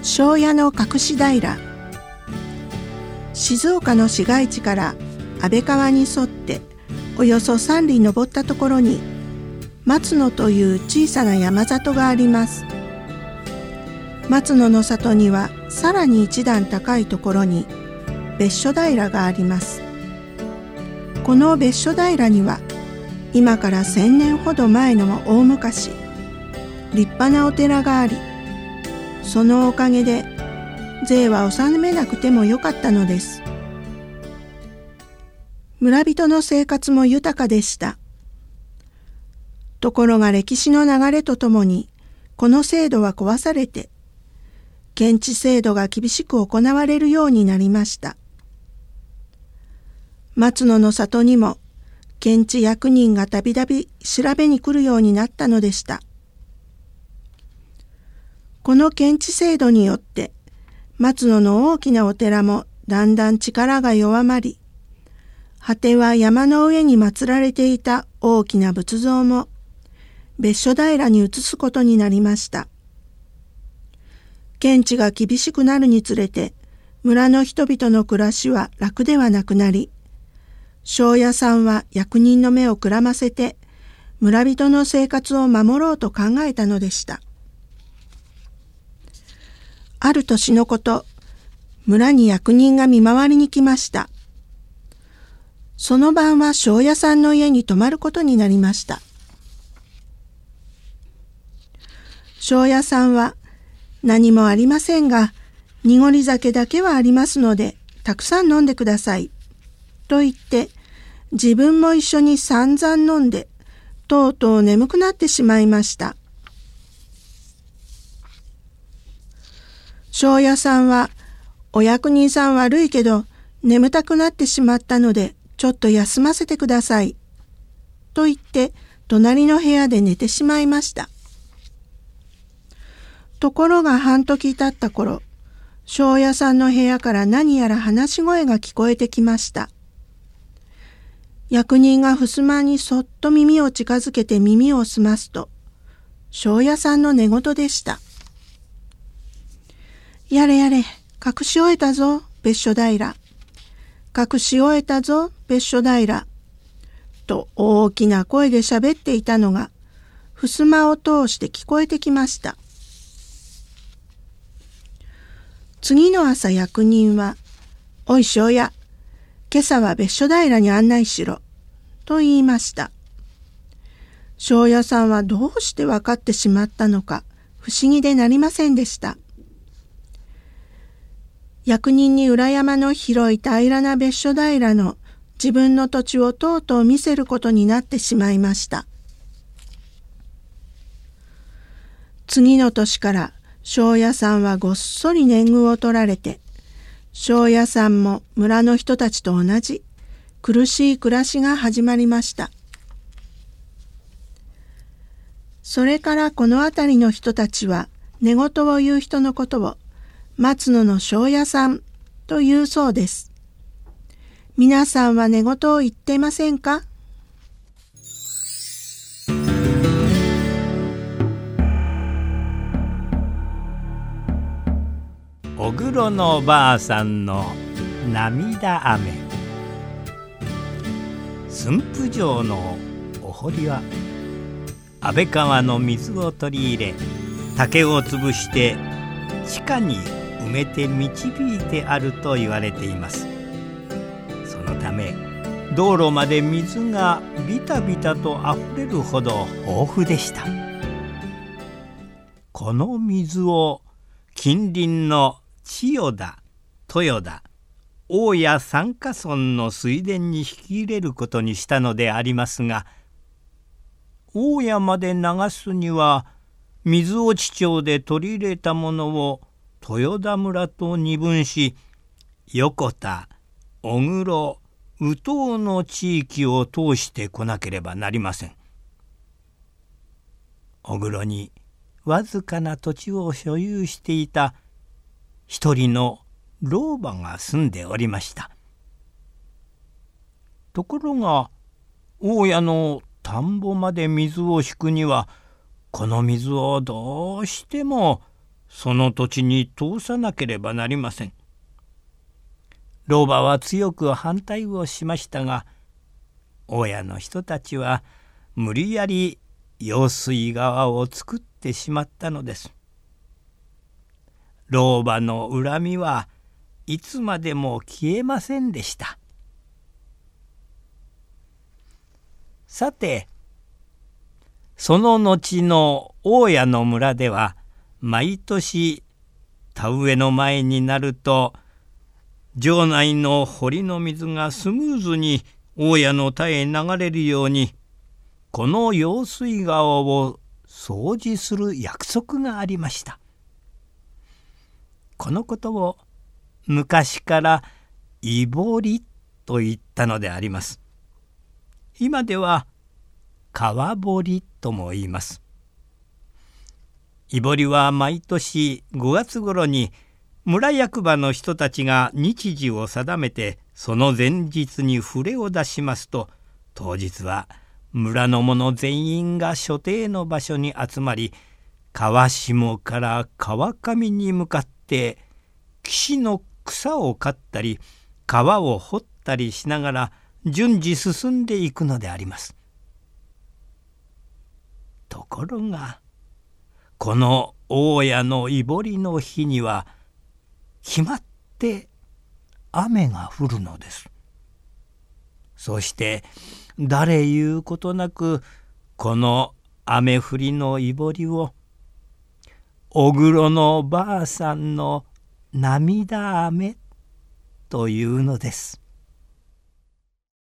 庄屋の隠し平。静岡の市街地から安倍川に沿っておよそ3里登ったところに松野という小さな山里があります。松野の里にはさらに一段高いところに別所平があります。この別所平には今から1000年ほど前の大昔、立派なお寺があり、そのおかげで税は納めなくてもよかったのです。村人の生活も豊かでした。ところが歴史の流れとともにこの制度は壊されて、検地制度が厳しく行われるようになりました。松野の里にも検地役人がたびたび調べに来るようになったのでした。この検地制度によって松野の大きなお寺もだんだん力が弱まり、果ては山の上に祀られていた大きな仏像も別所平に移すことになりました。検地が厳しくなるにつれて村の人々の暮らしは楽ではなくなり、庄屋さんは役人の目をくらませて村人の生活を守ろうと考えたのでした。ある年のこと、村に役人が見回りに来ました。その晩は庄屋さんの家に泊まることになりました。庄屋さんは、何もありませんが、濁り酒だけはありますので、たくさん飲んでください。と言って、自分も一緒に散々飲んで、とうとう眠くなってしまいました。庄屋さんは、お役人さん悪いけど、眠たくなってしまったので、ちょっと休ませてください。と言って、隣の部屋で寝てしまいました。ところが半時経った頃、庄屋さんの部屋から何やら話し声が聞こえてきました。役人が襖にそっと耳を近づけて耳を澄ますと、庄屋さんの寝言でした。やれやれ、隠し終えたぞ、別所平。隠し終えたぞ、別所平。と大きな声で喋っていたのが、襖を通して聞こえてきました。次の朝役人は、おい庄屋、今朝は別所平に案内しろ、と言いました。庄屋さんはどうして分かってしまったのか、不思議でなりませんでした。役人に裏山の広い平らな別所平の自分の土地をとうとう見せることになってしまいました。次の年から庄屋さんはごっそり年貢を取られて、庄屋さんも村の人たちと同じ苦しい暮らしが始まりました。それからこの辺りの人たちは寝言を言う人のことを松野の庄屋さんと言うそうです。皆さんは寝言を言っていませんか？ おぐろのばあさんの涙雨。駿府城のお堀は安倍川の水を取り入れ、竹を潰して地下に埋めて導いてあると言われています。そのため道路まで水がビタビタとあふれるほど豊富でした。この水を近隣の千代田、豊田、大谷三ヶ村の水田に引き入れることにしたのでありますが、大谷まで流すには水落町で取り入れたものを豊田村と二分し、横田、小黒、宇東の地域を通してこなければなりません。小黒にわずかな土地を所有していた一人の老婆が住んでおりました。ところが大谷の田んぼまで水を引くには、この水をどうしてもその土地に通さなければなりません。老婆は強く反対をしましたが、大家の人たちは無理やり用水川を作ってしまったのです。老婆の恨みはいつまでも消えませんでした。さて、その後の大家の村では毎年田植えの前になると城内の堀の水がスムーズに大家の田へ流れるようにこの用水川を掃除する約束がありました。このことを昔からいぼりと言ったのであります。今では川堀とも言います。いぼりは毎年5月頃に村役場の人たちが日時を定めてその前日に触れを出しますと、当日は村の者全員が所定の場所に集まり、川下から川上に向かって岸の草を刈ったり川を掘ったりしながら順次進んでいくのであります。ところがこの大家のいぼりの日には決まって雨が降るのです。そして誰言うことなくこの雨降りのいぼりをおぐろのばあさんの涙雨というのです。